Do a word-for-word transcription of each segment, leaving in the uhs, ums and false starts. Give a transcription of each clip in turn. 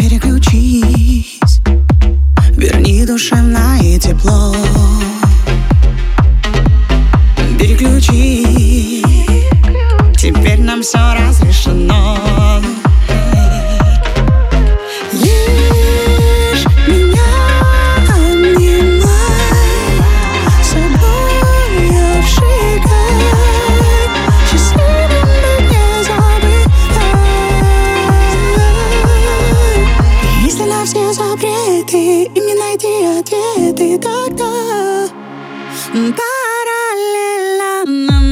Переключись, верни душевное тепло. Переключи, теперь нам все разрешено. Лишь меня обнимай, собой обжигай, счастливым быть не забывай. Если на все запреты и не найти ответы, тогда параллельно нам.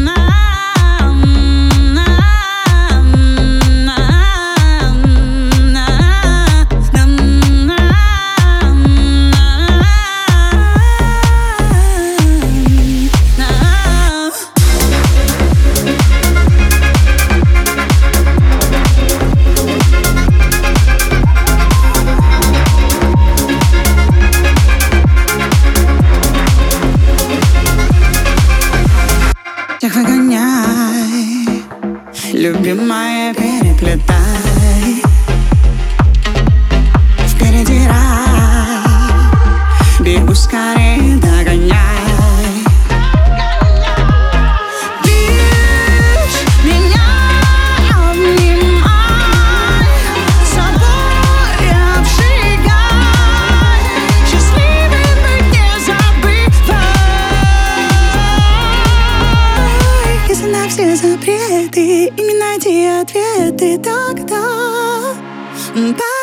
Всех выгоняй, любимая, переплетай. Впереди рай, бегу скорее, догоняй. Лишь меня обнимай, собой обжигай, счастливым быть не забывай. Если на все запреты и не найти ответы, тогда